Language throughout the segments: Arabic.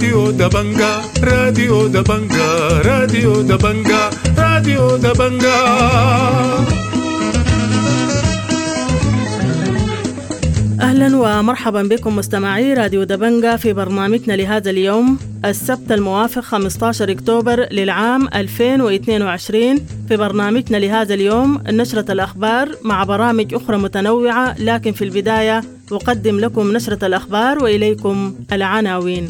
راديو دبنجا راديو دبنجا راديو دبنجا راديو دبنجا. أهلا ومرحبا بكم مستمعي راديو دبنجا في برنامجنا لهذا اليوم السبت الموافق 15 أكتوبر للعام 2022. في برنامجنا لهذا اليوم نشرة الأخبار مع برامج أخرى متنوعة، لكن في البداية أقدم لكم نشرة الأخبار وإليكم العناوين.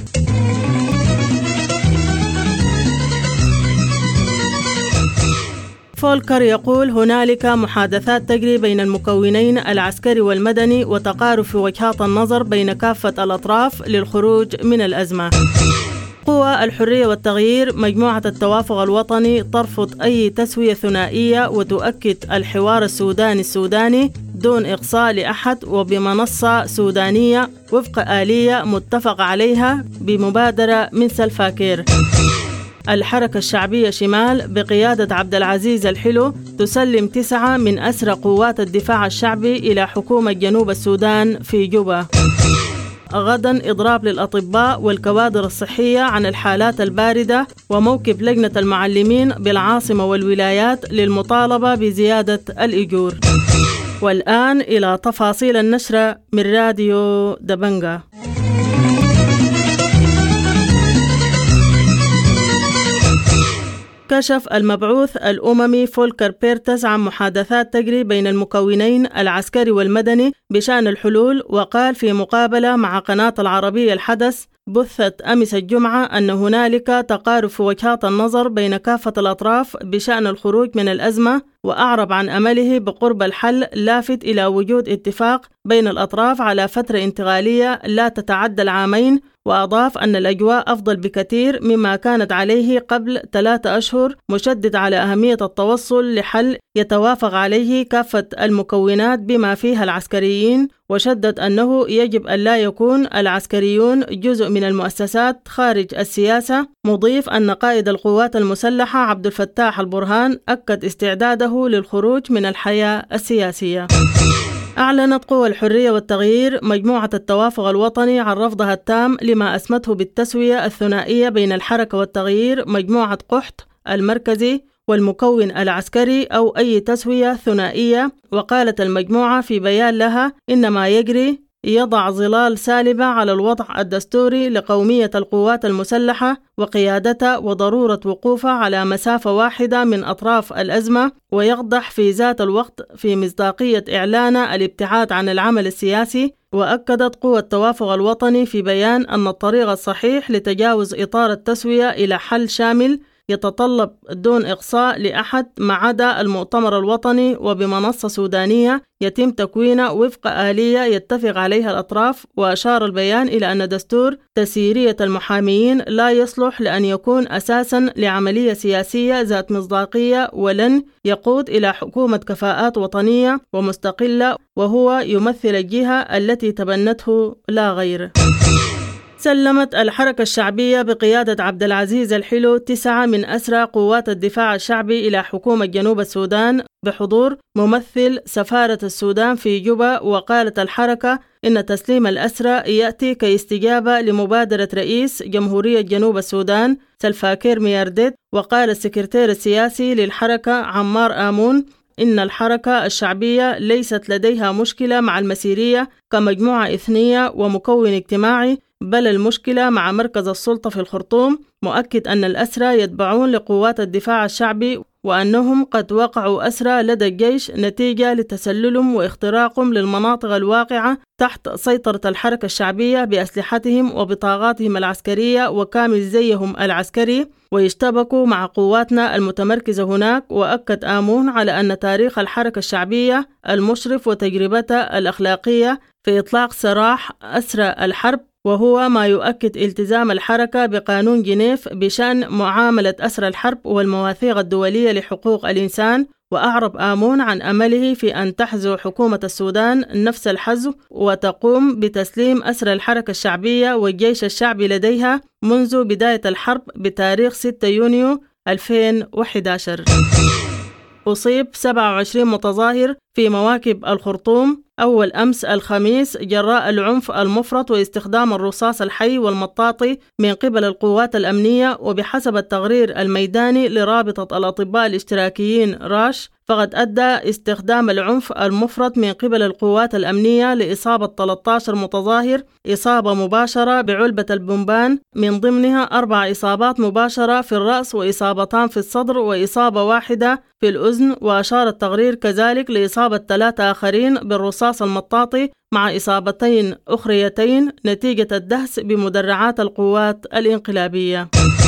فولكر يقول هنالك محادثات تجري بين المكونين العسكري والمدني وتقارب في وجهات النظر بين كافة الأطراف للخروج من الأزمة. قوى الحرية والتغيير مجموعة التوافق الوطني ترفض أي تسوية ثنائية وتؤكد الحوار السوداني دون إقصاء لأحد وبمنصة سودانية وفق آلية متفق عليها بمبادرة من سلفاكير. الحركة الشعبية شمال بقيادة عبد العزيز الحلو تسلم 9 من أسرى قوات الدفاع الشعبي إلى حكومة جنوب السودان في جوبا. غدا إضراب للأطباء والكوادر الصحية عن الحالات الباردة، وموقف لجنة المعلمين بالعاصمة والولايات للمطالبة بزيادة الأجور. والآن إلى تفاصيل النشرة من راديو دبنجا. كشف المبعوث الأممي فولكر بيرتس عن محادثات تجري بين المكونين العسكري والمدني بشأن الحلول، وقال في مقابلة مع قناة العربية الحدث بثت أمس الجمعة أن هنالك تقارب في وجهات النظر بين كافة الأطراف بشأن الخروج من الأزمة، وأعرب عن أمله بقرب الحل، لافت إلى وجود اتفاق بين الأطراف على فترة انتقالية لا تتعدى العامين. وأضاف أن الأجواء أفضل بكثير مما كانت عليه قبل 3 أشهر، مشدد على أهمية التوصل لحل يتوافق عليه كافة المكونات بما فيها العسكريين، وشدد أنه يجب أن لا يكون العسكريون جزء من المؤسسات خارج السياسة، مضيف أن قائد القوات المسلحة عبد الفتاح البرهان أكد استعداده للخروج من الحياة السياسية. أعلنت قوى الحرية والتغيير مجموعة التوافق الوطني عن رفضها التام لما أسمته بالتسوية الثنائية بين الحركة والتغيير مجموعة قحط المركزي والمكون العسكري أو أي تسوية ثنائية. وقالت المجموعة في بيان لها إن ما يجري يضع ظلال سالبة على الوضع الدستوري لقومية القوات المسلحة وقيادتها، وضرورة وقوفها على مسافة واحدة من أطراف الأزمة، ويقدح في ذات الوقت في مصداقية إعلان الابتعاد عن العمل السياسي. وأكدت قوى التوافق الوطني في بيان أن الطريق الصحيح لتجاوز إطار التسوية إلى حل شامل يتطلب دون إقصاء لأحد ما عدا المؤتمر الوطني وبمنصة سودانية يتم تكوينه وفق آلية يتفق عليها الأطراف. وأشار البيان إلى أن دستور تسييرية المحاميين لا يصلح لأن يكون أساساً لعملية سياسية ذات مصداقية، ولن يقود إلى حكومة كفاءات وطنية ومستقلة، وهو يمثل الجهة التي تبنته لا غير. سلمت الحركة الشعبية بقيادة عبد العزيز الحلو 9 من أسرى قوات الدفاع الشعبي إلى حكومة جنوب السودان بحضور ممثل سفارة السودان في جوبا. وقالت الحركة إن تسليم الأسرى يأتي كاستجابة لمبادرة رئيس جمهورية جنوب السودان سلفاكير ميارديت. وقال السكرتير السياسي للحركة عمار آمون إن الحركة الشعبية ليست لديها مشكلة مع المسيرية كمجموعة إثنية ومكون اجتماعي، بل المشكلة مع مركز السلطة في الخرطوم، مؤكد أن الأسرى يتبعون لقوات الدفاع الشعبي وأنهم قد وقعوا أسرى لدى الجيش نتيجة لتسللهم واختراقهم للمناطق الواقعة تحت سيطرة الحركة الشعبية بأسلحتهم وبطاقاتهم العسكرية وكامل زيهم العسكري، ويشتبكوا مع قواتنا المتمركزة هناك. وأكد آمون على أن تاريخ الحركة الشعبية المشرف وتجربتها الأخلاقية في إطلاق سراح أسرى الحرب، وهو ما يؤكد التزام الحركة بقانون جنيف بشأن معاملة أسرى الحرب والمواثيق الدولية لحقوق الإنسان. وأعرب آمون عن أمله في أن تحذو حكومة السودان نفس الحذو وتقوم بتسليم أسرى الحركة الشعبية والجيش الشعبي لديها منذ بداية الحرب بتاريخ 6 يونيو 2011. أصيب 27 متظاهر في مواكب الخرطوم أول أمس الخميس جراء العنف المفرط واستخدام الرصاص الحي والمطاطي من قبل القوات الأمنية. وبحسب التقرير الميداني لرابطة الأطباء الاشتراكيين راش، فقد أدى استخدام العنف المفرط من قبل القوات الأمنية لإصابة 13 متظاهر إصابة مباشرة بعلبة البومبان، من ضمنها 4 إصابات مباشرة في الرأس وإصابتان في الصدر وإصابة واحدة في الأذن. وأشار التقرير كذلك لإصابة 3 آخرين بالرصاص المطاطي مع إصابتين أخريتين نتيجة الدهس بمدرعات القوات الانقلابية.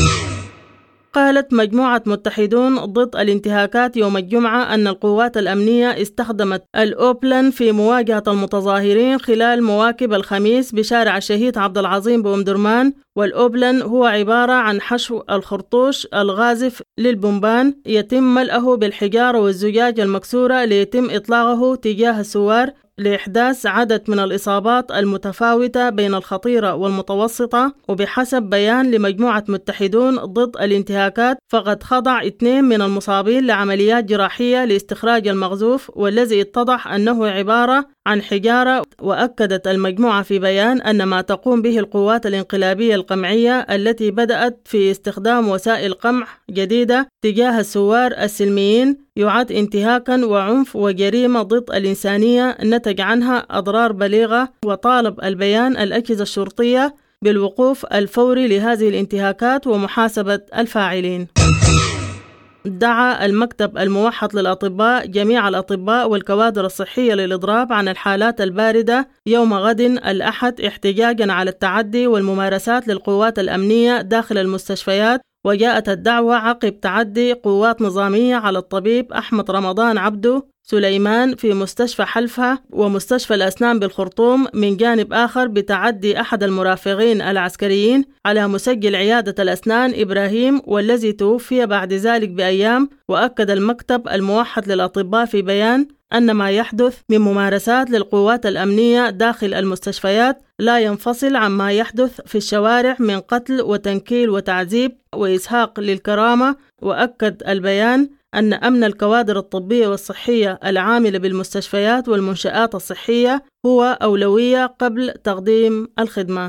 قالت مجموعة متحدون ضد الانتهاكات يوم الجمعة أن القوات الأمنية استخدمت الأوبلن في مواجهة المتظاهرين خلال مواكب الخميس بشارع الشهيد عبد العظيم بأم درمان. والأوبلن هو عبارة عن حشو الخرطوش الغازف للبومبان يتم ملئه بالحجارة والزجاج المكسورة ليتم إطلاقه تجاه الثوار لإحداث عدد من الإصابات المتفاوتة بين الخطيرة والمتوسطة. وبحسب بيان لمجموعة متحدون ضد الانتهاكات، فقد خضع 2 من المصابين لعمليات جراحية لاستخراج المغزوف، والذي اتضح أنه عبارة عن حجارة. وأكدت المجموعة في بيان أن ما تقوم به القوات الانقلابية القمعية التي بدأت في استخدام وسائل قمع جديدة تجاه الثوار السلميين يعد انتهاكا وعنف وجريمة ضد الإنسانية نتج عنها أضرار بليغة. وطالب البيان الأجهزة الشرطية بالوقوف الفوري لهذه الانتهاكات ومحاسبة الفاعلين. دعا المكتب الموحد للأطباء جميع الأطباء والكوادر الصحية للإضراب عن الحالات الباردة يوم غد الأحد احتجاجا على التعدي والممارسات للقوات الأمنية داخل المستشفيات. وجاءت الدعوة عقب تعدي قوات نظامية على الطبيب أحمد رمضان عبده سليمان في مستشفى حلفها ومستشفى الأسنان بالخرطوم، من جانب آخر بتعدي أحد المرافقين العسكريين على مسجل عيادة الأسنان إبراهيم، والذي توفي بعد ذلك بأيام. وأكد المكتب الموحد للأطباء في بيان أن ما يحدث من ممارسات للقوات الأمنية داخل المستشفيات لا ينفصل عما يحدث في الشوارع من قتل وتنكيل وتعذيب وإسهاق للكرامة. وأكد البيان أن أمن الكوادر الطبية والصحية العاملة بالمستشفيات والمنشآت الصحية هو أولوية قبل تقديم الخدمة.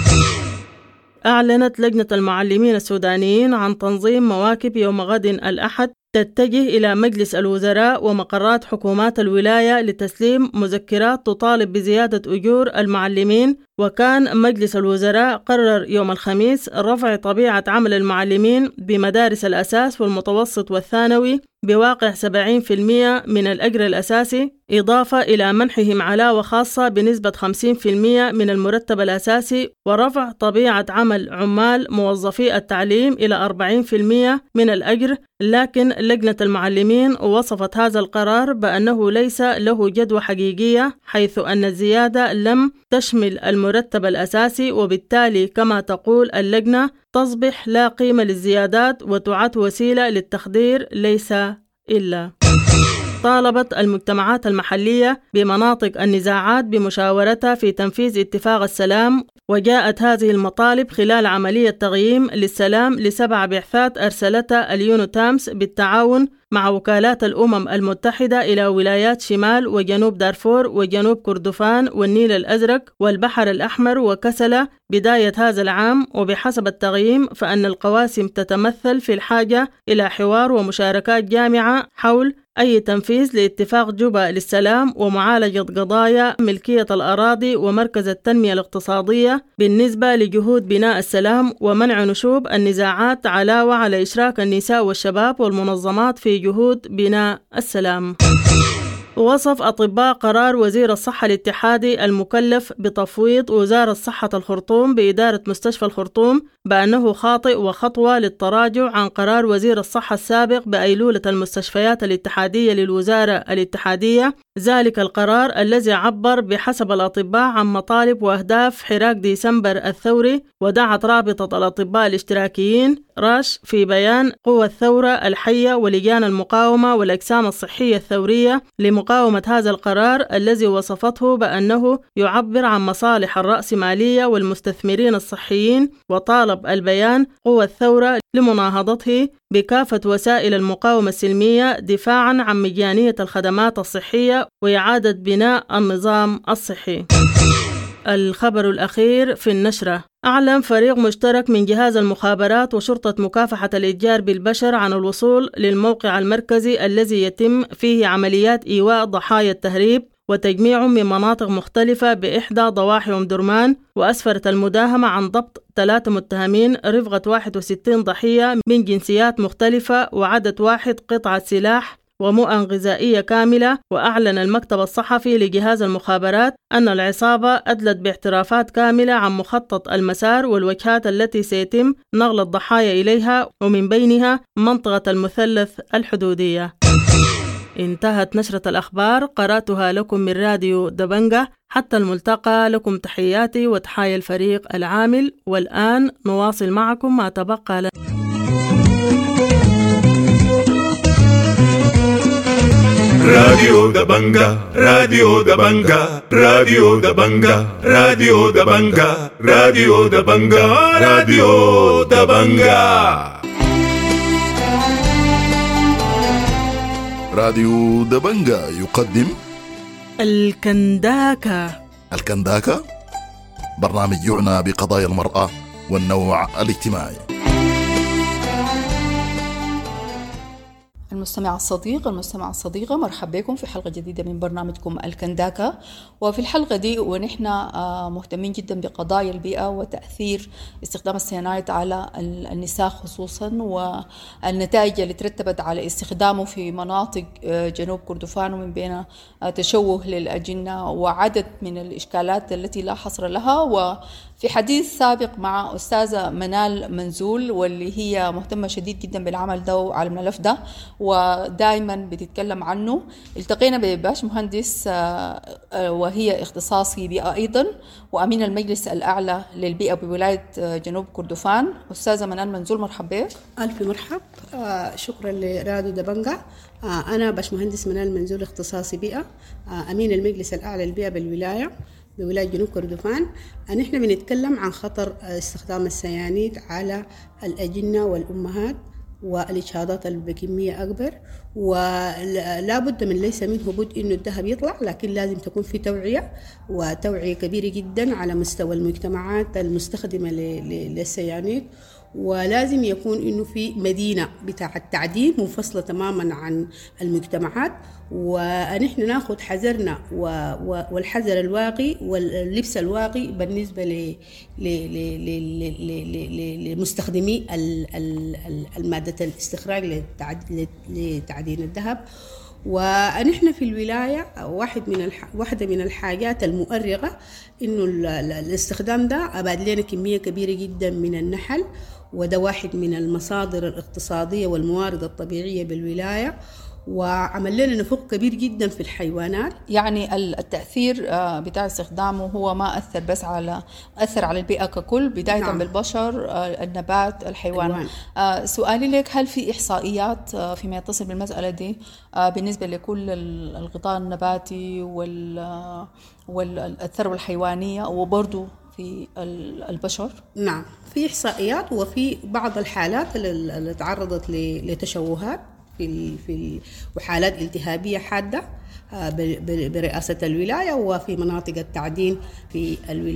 أعلنت لجنة المعلمين السودانيين عن تنظيم مواكب يوم غد الأحد تتجه إلى مجلس الوزراء ومقرات حكومات الولاية لتسليم مذكرات تطالب بزيادة أجور المعلمين. وكان مجلس الوزراء قرر يوم الخميس رفع طبيعة عمل المعلمين بمدارس الأساس والمتوسط والثانوي بواقع 70% من الأجر الأساسي، إضافة إلى منحهم علاوة خاصة بنسبة 50% من المرتب الأساسي، ورفع طبيعة عمل عمال موظفي التعليم إلى 40% من الأجر. لكن لجنة المعلمين وصفت هذا القرار بأنه ليس له جدوى حقيقية، حيث أن الزيادة لم تشمل المرتب الأساسي، وبالتالي كما تقول اللجنة تصبح لا قيمة للزيادات وتعد وسيلة للتخدير ليس إلا. طالبت المجتمعات المحلية بمناطق النزاعات بمشاورتها في تنفيذ اتفاق السلام، وجاءت هذه المطالب خلال عملية تقييم للسلام ل7 بعثات أرسلتها اليونو تامس بالتعاون مع وكالات الأمم المتحدة إلى ولايات شمال وجنوب دارفور وجنوب كردفان والنيل الأزرق والبحر الأحمر وكسلة بداية هذا العام. وبحسب التقييم فإن القواسم تتمثل في الحاجة إلى حوار ومشاركات جامعة حول أي تنفيذ لاتفاق جوبا للسلام ومعالجة قضايا ملكية الأراضي ومركز التنمية الاقتصادية بالنسبة لجهود بناء السلام ومنع نشوب النزاعات، علاوة على إشراك النساء والشباب والمنظمات في جهود بناء السلام. وصف أطباء قرار وزير الصحة الاتحادي المكلف بتفويض وزارة صحة الخرطوم بإدارة مستشفى الخرطوم بأنه خاطئ وخطوة للتراجع عن قرار وزير الصحة السابق بأيلولة المستشفيات الاتحادية للوزارة الاتحادية، ذلك القرار الذي عبر بحسب الأطباء عن مطالب وأهداف حراك ديسمبر الثوري. ودعت رابطة الأطباء الاشتراكيين راش في بيان قوى الثورة الحية ولجان المقاومة والأجسام الصحية الثورية مقاومة هذا القرار الذي وصفته بأنه يعبر عن مصالح الرأسمالية والمستثمرين الصحيين، وطالب البيان قوى الثورة لمناهضته بكافة وسائل المقاومة السلمية دفاعاً عن مجانية الخدمات الصحية وإعادة بناء النظام الصحي. الخبر الأخير في النشرة: أعلن فريق مشترك من جهاز المخابرات وشرطة مكافحة الإتجار بالبشر عن الوصول للموقع المركزي الذي يتم فيه عمليات إيواء ضحايا التهريب وتجميع من مناطق مختلفة بإحدى ضواحي أم درمان، وأسفرت المداهمة عن ضبط 3 متهمين رفقة 61 ضحية من جنسيات مختلفة وعدد 1 قطعة سلاح ومؤن غذائية كاملة. وأعلن المكتب الصحفي لجهاز المخابرات أن العصابة أدلت باعترافات كاملة عن مخطط المسار والوجهات التي سيتم نقل الضحايا إليها، ومن بينها منطقة المثلث الحدودية. انتهت نشرة الأخبار، قرأتها لكم من راديو دبنجة. حتى الملتقى، لكم تحياتي وتحايا الفريق العامل. والآن نواصل معكم ما تبقى راديو دبنجة، راديو دبنجة، راديو دبنجة، راديو دبنجة، راديو دبنجة، راديو دبنجة. راديو دبنجة يقدم الكنداكة، برنامج يعنى بقضايا المرأة والنوع الاجتماعي. المستمع الصديق، المستمع الصديقة، مرحبا بكم في حلقة جديدة من برنامجكم الكنداكة. وفي الحلقة دي ونحن مهتمين جدا بقضايا البيئة وتأثير استخدام السيانايد على النساء خصوصا، والنتائج اللي ترتبت على استخدامه في مناطق جنوب كردفان، ومن بين تشوه للأجنة وعدد من الإشكالات التي لا حصر لها. وفي حديث سابق مع أستاذة منال منزول، واللي هي مهتمة شديد جدا بالعمل ده على الملف ده ودائما بتتكلم عنه، التقينا بباش مهندس وهي اختصاصي بيئة أيضا وأمين المجلس الأعلى للبيئة بولاية جنوب كردفان. أستاذة منال منزول، مرحبا بك. ألف مرحب. شكرا لراديو دبنجة. أنا باش مهندس منال منزول، اختصاصي بيئة، أمين المجلس الأعلى للبيئة بالولاية بولاية جنوب كردفان. نحن بنتكلم عن خطر استخدام السيانيد على الأجنة والأمهات والإجهاضات بكمية أكبر، ولا بد من ليس منه بد إنه الذهب يطلع، لكن لازم تكون في توعية كبيرة جدا على مستوى المجتمعات المستخدمة للسيانيد، ولازم يكون إنه في مدينة بتاع التعدين منفصلة تماما عن المجتمعات، ونحن ناخد حذرنا والحذر الواقي واللبس الواقي بالنسبة لمستخدمي المادة الاستخراج لتعدين الذهب. ونحن في الولاية واحدة من الحاجات المؤرقة إنه الاستخدام ده أباد لنا كمية كبيرة جدا من النحل، وده واحد من المصادر الاقتصادية والموارد الطبيعية بالولاية، وعمل لنا نفوق كبير جدا في الحيوانات. يعني التأثير بتاع استخدامه هو ما أثر على البيئة ككل، بداية نعم. بالبشر، النبات، الحيوان. سؤالي لك، هل في إحصائيات فيما يتصل بالمسألة دي بالنسبة لكل الغطاء النباتي والثروة الحيوانية وبرضو في البشر؟ نعم، في إحصائيات، وفي بعض الحالات اللي تعرضت لتشوهات في وحالات التهابية حادة برئاسة الولاية، وفي مناطق التعدين في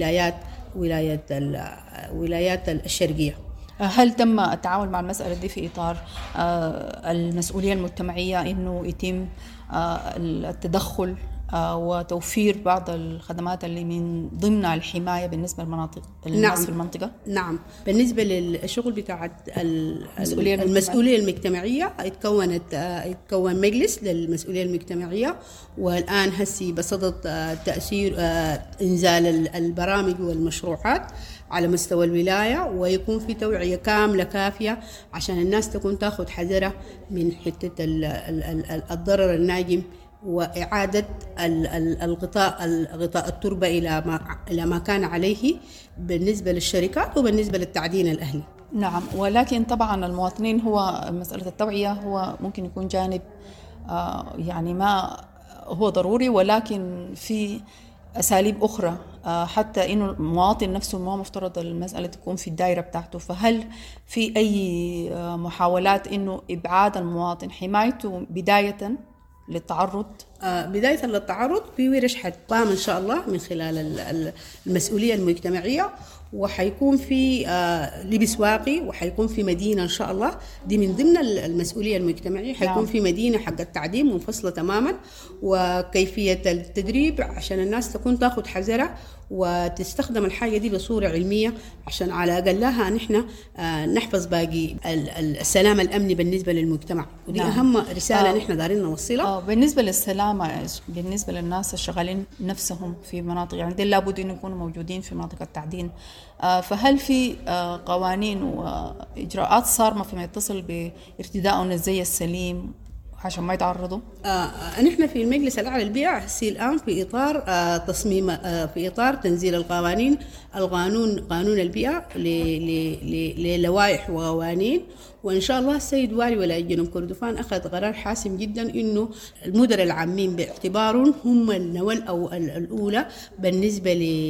ولايات الشرقية. هل تم التعامل مع المسألة دي في إطار المسؤولية المجتمعية، إنه يتم التدخل وتوفير بعض الخدمات اللي من ضمنها الحماية بالنسبة للمناطق الناس في المنطقة؟ نعم، بالنسبة للشغل بتاع المسؤولية المجتمعية اتكون مجلس للمسؤولية المجتمعية، والآن هسي بصدد تأثير إنزال البرامج والمشروعات على مستوى الولاية، ويكون في توعية كاملة كافية عشان الناس تكون تاخد حذرها من حتة الضرر الناجم، وإعادة غطاء التربة إلى ما كان عليه بالنسبة للشركات وبالنسبة للتعدين الأهلي. نعم، ولكن طبعا المواطنين، هو مسألة التوعية هو ممكن يكون جانب يعني ما هو ضروري، ولكن في أساليب أخرى حتى إنه المواطن نفسه ما مفترض المسألة تكون في الدائرة بتاعته. فهل في أي محاولات إنه إبعاد المواطن، حمايته بداية للتعرض؟ بداية للتعرض في ورش حتقام إن شاء الله من خلال المسؤولية المجتمعية، وحيكون في لبس واقي، وحيكون في مدينة إن شاء الله دي من ضمن المسؤولية المجتمعية. حيكون في مدينة حق التعدين منفصلة تماما، وكيفية التدريب عشان الناس تكون تاخد حذرها وتستخدم الحاجة دي بصورة علمية، عشان على أقلها نحن نحفظ باقي السلام الأمني بالنسبة للمجتمع. ودي أهم رسالة نحن دارين نوصلها. بالنسبة للسلامة، بالنسبة للناس الشغالين نفسهم في مناطق، يعني لابد أن يكونوا موجودين في مناطق التعدين، فهل في قوانين وإجراءات صارمة فيما يتصل بارتداء الزي السليم عشان ما يتعرضوا؟ نحن في المجلس الأعلى للبيئة الآن في إطار تصميم، في إطار تنزيل القوانين، قانون البيئة للوائح وقوانين. وإن شاء الله السيد والي ولاية جنوب كردفان أخذ قرار حاسم جدا إنه المدراء العامين باعتبارهم هم النواة الأولى بالنسبة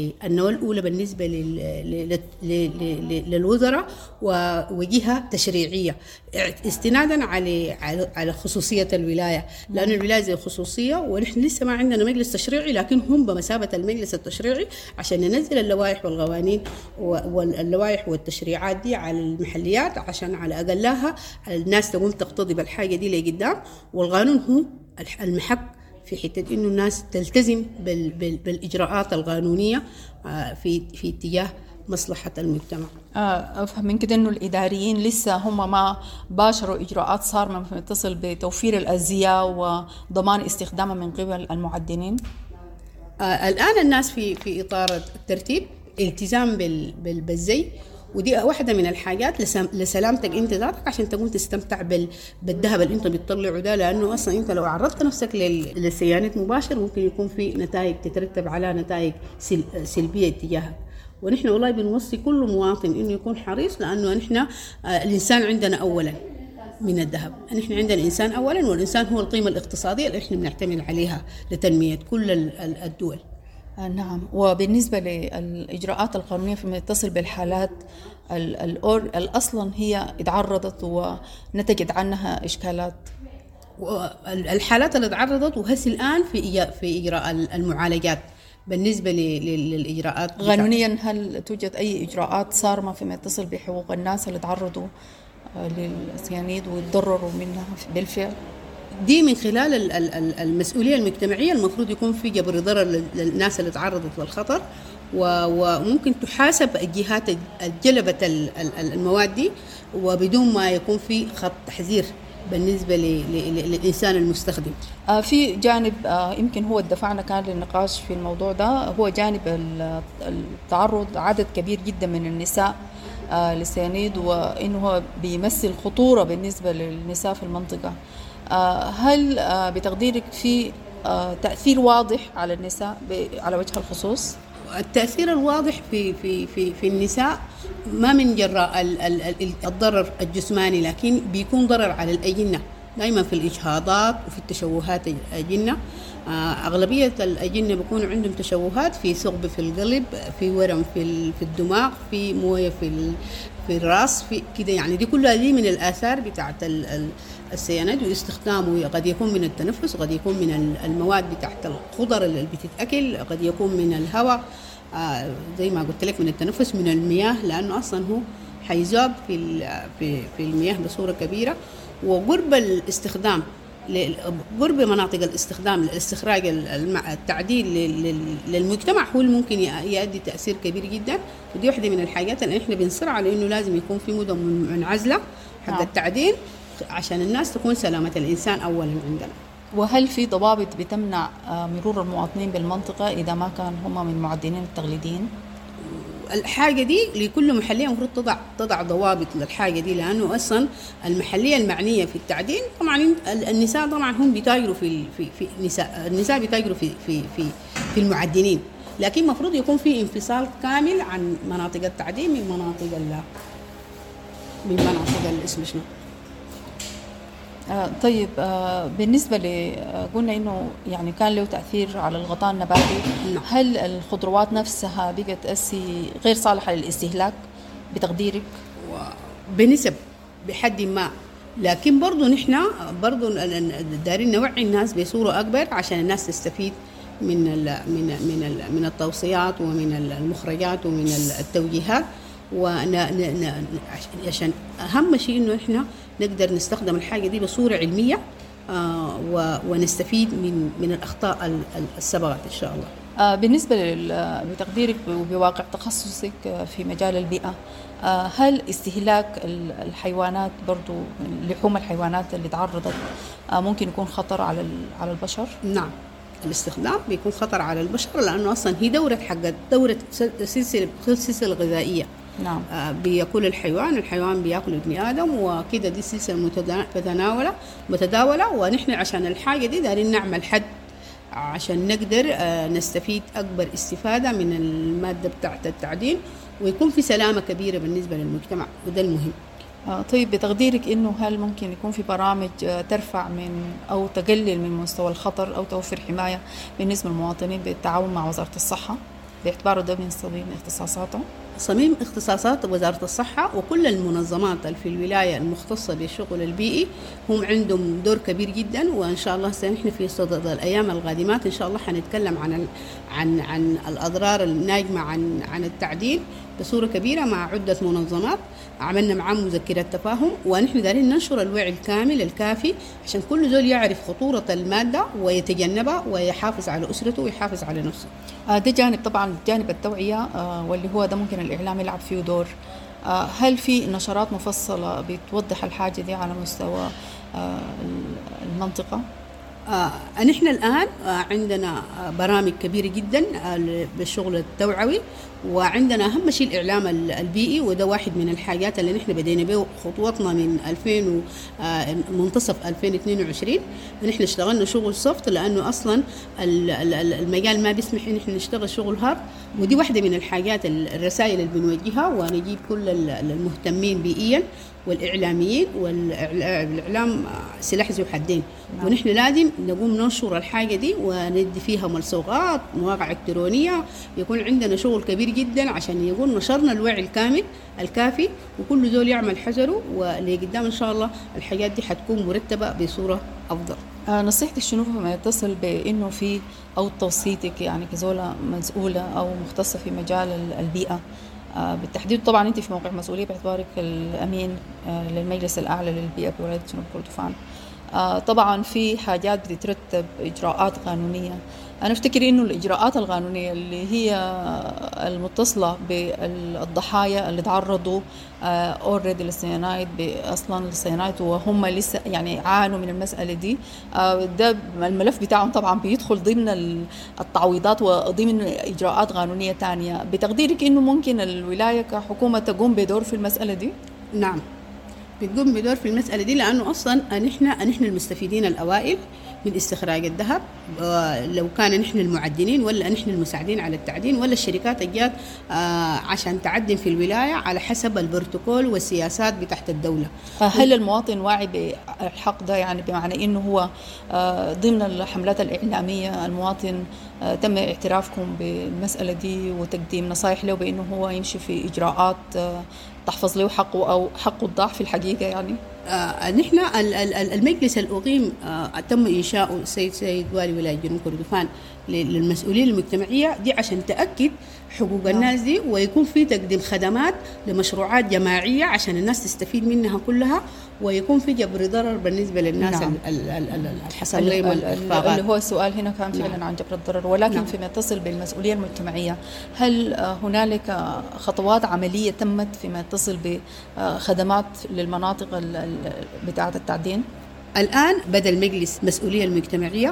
للوزراء وجهة تشريعية، استنادا على خصوصية الولاية، لأن الولاية زي خصوصية، ونحن لسه ما عندنا مجلس تشريعي، لكن هم بمثابة المجلس التشريعي عشان ننزل اللوائح والقوانين واللوائح والتشريعات دي على المحليات، عشان على أقلها الناس تقوم تقتضي بالحاجة دي لقدام. والقانون هو المحك في حتة إنه الناس تلتزم بالإجراءات القانونية في اتجاه مصلحة المجتمع. أفهم من كده إنه الإداريين لسه هم ما باشروا إجراءات صارمة فيما يتصل بتوفير الأزياء وضمان استخدامها من قبل المعدنين. الآن الناس في إطار الترتيب التزام بالزي، ودي واحدة من الحاجات لسلامتك انت ذاتك، عشان تقوم تستمتع بالذهب اللي انت بتطلعه ده، لانه اصلا انت لو عرضت نفسك للصيانات مباشر ممكن يكون في نتائج تترتب على نتائج سلبية اتجاهك. ونحن والله بنوصي كل مواطن انه يكون حريص، لانه نحن الانسان عندنا اولا من الذهب، نحن عندنا الانسان اولا، والانسان هو القيمة الاقتصادية اللي احنا بنعتمد عليها لتنمية كل الدول. نعم. وبالنسبة للإجراءات القانونية فيما يتصل بالحالات أصلا هي اتعرضت ونتجت عنها إشكالات، الحالات اللي اتعرضت وهسه الآن في إجراء المعالجات بالنسبة للإجراءات قانونيا. هل توجد أي إجراءات صارمة فيما يتصل بحقوق الناس اللي تعرضوا للسيانيد ويتضرروا منها بالفعل؟ دي من خلال المسؤولية المجتمعية المفروض يكون في جبر ضرر للناس اللي تعرضت للخطر، وممكن تحاسب الجهات جلبت المواد دي، وبدون ما يكون في خط تحذير بالنسبة للإنسان المستخدم. في جانب يمكن هو دفعنا كان للنقاش في الموضوع ده، هو جانب التعرض عدد كبير جدا من النساء للسيانيد، وإنه هو بيمثل خطورة بالنسبة للنساء في المنطقة. هل بتقديرك في تأثير واضح على النساء على وجه الخصوص؟ التأثير الواضح في النساء ما من جراء الضرر الجسماني، لكن بيكون ضرر على الأجنة دائما في الإجهاضات وفي التشوهات الأجنة. أغلبية الأجنة بيكون عندهم تشوهات في ثقب في القلب، في ورم في الدماغ، في موية في الرأس، في كده. يعني دي كلها دي من الآثار بتاعت السيانات، واستخدامه قد يكون من التنفس، قد يكون من المواد بتاعت الخضر اللي بتتأكل، قد يكون من الهواء، زي ما قلت لك من التنفس، من المياه، لأنه أصلا هو حيذاب في المياه بصورة كبيرة. وقرب الاستخدام، قرب مناطق الاستخدام لاستخراج التعديل للمجتمع هو اللي ممكن يؤدي تأثير كبير جدا. ودي واحدة من الحاجات اللي احنا بنصر على انه لازم يكون في مدن منعزلة حق التعديل عشان الناس تكون سلامة الإنسان أولا عندنا. وهل في ضوابط بتمنع مرور المواطنين بالمنطقة إذا ما كان هم من المعدنين التقليديين؟ الحاجة دي لكل محلية المفروض تضع ضوابط للحاجة دي، لأنه أصلا المحلية المعنية في التعدين طبعا النساء طبعا هم بيتاجروا النساء بيتاجروا في المعدنين، لكن مفروض يكون في انفصال كامل عن مناطق التعدين من مناطق اسم شنو. طيب، بالنسبة قلنا إنه يعني كان له تأثير على الغطاء النباتي. هل الخضروات نفسها بقت غير صالحة للاستهلاك بتقديرك؟ بنسب بحد ما، لكن برضو نحن برضو دارين نوعي الناس بصورة أكبر عشان الناس تستفيد من التوصيات ومن المخرجات ومن التوجيهات، عشان أهم شيء إنه إحنا نقدر نستخدم الحاجة دي بصورة علمية ونستفيد من الأخطاء السبقت إن شاء الله. بالنسبة بتقديرك وبواقع تخصصك في مجال البيئة، هل استهلاك الحيوانات برضو، لحوم الحيوانات اللي تعرضت، ممكن يكون خطر على البشر؟ نعم، الاستخدام بيكون خطر على البشر لأنه أصلا هي دورة سلسلة غذائية. نعم. بيأكل الحيوان بيأكل ابن آدم، وكده دي سلسلة متداولة، ونحن عشان الحاجة دي دارين نعمل حد عشان نقدر نستفيد أكبر استفادة من المادة بتاعت التعدين، ويكون في سلامة كبيرة بالنسبة للمجتمع، وده المهم. طيب، بتقديرك إنه هل ممكن يكون في برامج ترفع أو تقلل من مستوى الخطر أو توفر حماية بالنسبة للمواطنين بالتعاون مع وزارة الصحة، باعتباره ده من صميم اختصاصاته؟ صميم اختصاصات وزارة الصحة وكل المنظمات اللي في الولاية المختصة بالشغل البيئي هم عندهم دور كبير جدا، وإن شاء الله نحن في صدد الأيام القادمات إن شاء الله حنتكلم عن الأضرار الناجمة عن التعدين بصورة كبيرة مع عدة منظمات. عملنا معهم مذكرة تفاهم، ونحن دارين ننشر الوعي الكامل الكافي عشان كل زول يعرف خطورة المادة ويتجنبها ويحافظ على أسرته ويحافظ على نفسه. ده جانب، طبعا جانب التوعية، واللي هو ده ممكن الإعلام يلعب فيه دور. هل في نشرات مفصلة بتوضح الحاجة دي على مستوى المنطقة؟ نحن الآن عندنا برامج كبيرة جدا بالشغل التوعوي، وعندنا أهم شيء الإعلام البيئي، وده واحد من الحاجات اللي نحن بدينا به خطواتنا من منتصف 2022. نحن اشتغلنا شغل سوفت لأنه أصلا المجال ما بيسمح إن نحن نشتغل شغل هارد، ودي واحدة من الحاجات الرسائل اللي بنوجهها، ونجيب كل المهتمين بيئيا والإعلاميين، والإعلام سلاح ذو حدين. ونحن لازم نقوم ننشر الحاجة دي وندي فيها ملصوقات، مواقع إلكترونية، يكون عندنا شغل كبير جدا عشان يكون نشرنا الوعي الكامل الكافي، وكل زول يعمل حذره، واللي قدام إن شاء الله الحاجات دي حتكون مرتبة بصورة أفضل. نصيحتك شنو فيما يتصل بأنه في أو توصيتك يعني كزولة مسؤولة أو مختصة في مجال البيئة بالتحديد؟ طبعا أنت في موقع مسؤولية باعتبارك الأمين للمجلس الأعلى للبيئة بولاية جنوب كردفان. طبعا في حاجات بتترتب إجراءات قانونية. أنا أفتكر إنه الإجراءات القانونية اللي هي المتصلة بالضحايا اللي تعرضوا أوريدي للسيانايد، أصلا للسيانايد وهم لسه يعني عانوا من المسألة دي، ده الملف بتاعهم طبعا بيدخل ضمن التعويضات وضمن إجراءات قانونية تانية. بتقديرك إنه ممكن الولاية كحكومة تقوم بدور في المسألة دي؟ نعم، بتقوم بدور في المسألة دي، لأنه أصلا نحن المستفيدين الأوائل من استخراج الذهب، لو كان نحن المعدنين ولا نحن المساعدين على التعدين ولا الشركات الجات عشان تعدن في الولاية على حسب البروتوكول والسياسات بتاعت الدولة. هل المواطن واعي بالحق ده؟ يعني بمعنى إنه هو ضمن الحملات الإعلامية المواطن تم اعترافكم بالمسألة دي وتقديم نصائح له بأنه هو يمشي في إجراءات تحفظ له حقه أو حقه الضاع في الحقيقة يعني؟ نحن المجلس الأقيم تم إنشاؤه سيد والي ولاية جنوب كردفان للمسؤولين المجتمعية دي عشان تأكد حقوق الناس دي، ويكون في تقديم خدمات لمشروعات جماعية عشان الناس تستفيد منها كلها، ويكون في جبر ضرر بالنسبة للناس. نعم. الحصل لهم الإخفاقات اللي هو السؤال هنا كان فعلا عن جبر الضرر، ولكن نعم. فيما يتصل بالمسؤولية المجتمعية، هل هنالك خطوات عملية تمت فيما يتصل بخدمات للمناطق بتاعة التعدين؟ الآن بدأ المجلس مسؤولية المجتمعية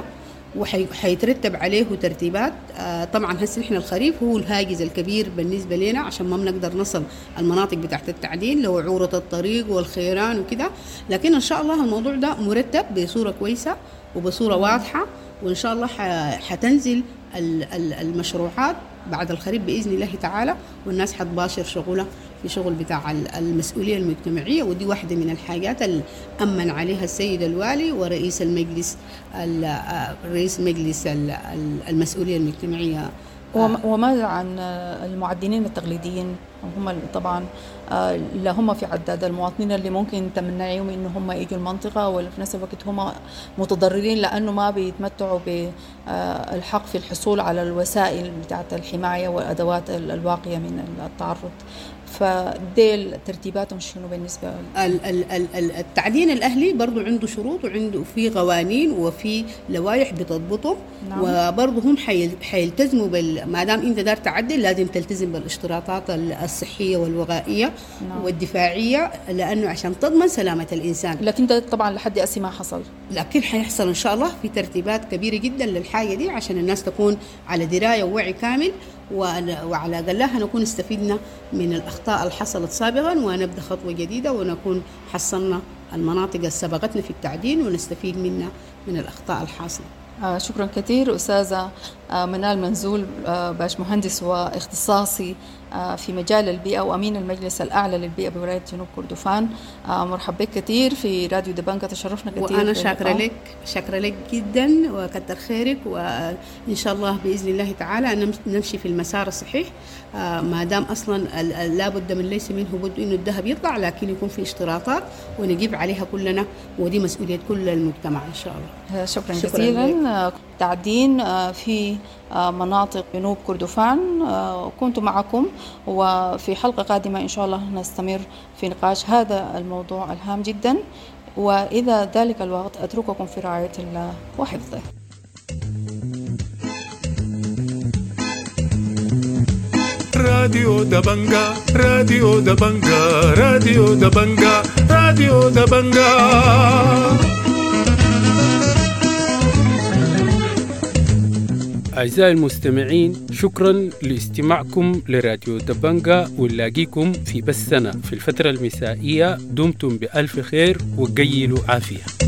وحيترتب عليه ترتيبات. طبعا هسه نحن الخريف هو الهاجس الكبير بالنسبة لنا عشان ما بنقدر نصل المناطق بتاعت التعدين لو عورة الطريق والخيران وكده، لكن إن شاء الله الموضوع ده مرتب بصورة كويسة وبصورة واضحة، وإن شاء الله حتنزل المشروعات بعد الخريف بإذن الله تعالى، والناس حتباشر شغلها في شغل بتاع المسؤولية المجتمعية، ودي واحدة من الحاجات اللي أمن عليها السيد الوالي ورئيس المجلس المسؤولية المجتمعية. وماذا عن المعدنين التقليديين؟ هم طبعا لا هم في عداد المواطنين اللي ممكن تمنعيهم إنه هم يجوا المنطقة، ولا في نفس الوقت هم متضررين لأنه ما بيتمتعوا بالحق في الحصول على الوسائل بتاعت الحماية والأدوات الواقية من التعرض. فديل ترتيباتهم شنو بالنسبة التعدين الأهلي برضو عنده شروط وعنده في قوانين وفي لوائح بتضبطه. نعم. وبرضو هم حيلتزموا ما دام انت دار تعدل لازم تلتزم بالاشتراطات الصحية والوغائية. نعم. والدفاعية، لأنه عشان تضمن سلامة الإنسان. لكن ده طبعا لحد أسي ما حصل، لكن حيحصل إن شاء الله في ترتيبات كبيرة جدا للحاجة دي عشان الناس تكون على دراية ووعي كامل، وعلى قلها نكون استفدنا من الأخطاء اللي حصلت سابقا ونبدأ خطوة جديدة ونكون حصلنا المناطق اللي سبقتنا في التعدين ونستفيد منها من الأخطاء الحاصلة. شكرا كثير أستاذة منال منزول، باش مهندس واختصاصي في مجال البيئة وأمين المجلس الأعلى للبيئة بولاية جنوب كردفان. مرحبا بك كثير في راديو دبنجة، تشرفنا كثير. وأنا شاكرة لك جدا وكتر خيرك، وإن شاء الله بإذن الله تعالى نمشي في المسار الصحيح، ما دام أصلا لابد من ليس منه بد إنه الذهب يطلع، لكن يكون في اشتراطات ونجيب عليها كلنا، ودي مسؤولية كل المجتمع إن شاء الله. شكرا جزيلا. تعدين في مناطق جنوب كردفان. كنت معكم، وفي حلقة قادمة إن شاء الله نستمر في نقاش هذا الموضوع الهام جدا، وإذا ذلك الوقت أترككم في رعاية الله وحفظه. راديو دبنجا، راديو دبنجا، راديو دبنجا، راديو دبنجا. أعزائي المستمعين، شكرا لاستماعكم لراديو دبنجا، ونلاقيكم في بثنا في الفترة المسائية. دمتم بألف خير وقيلوا عافية.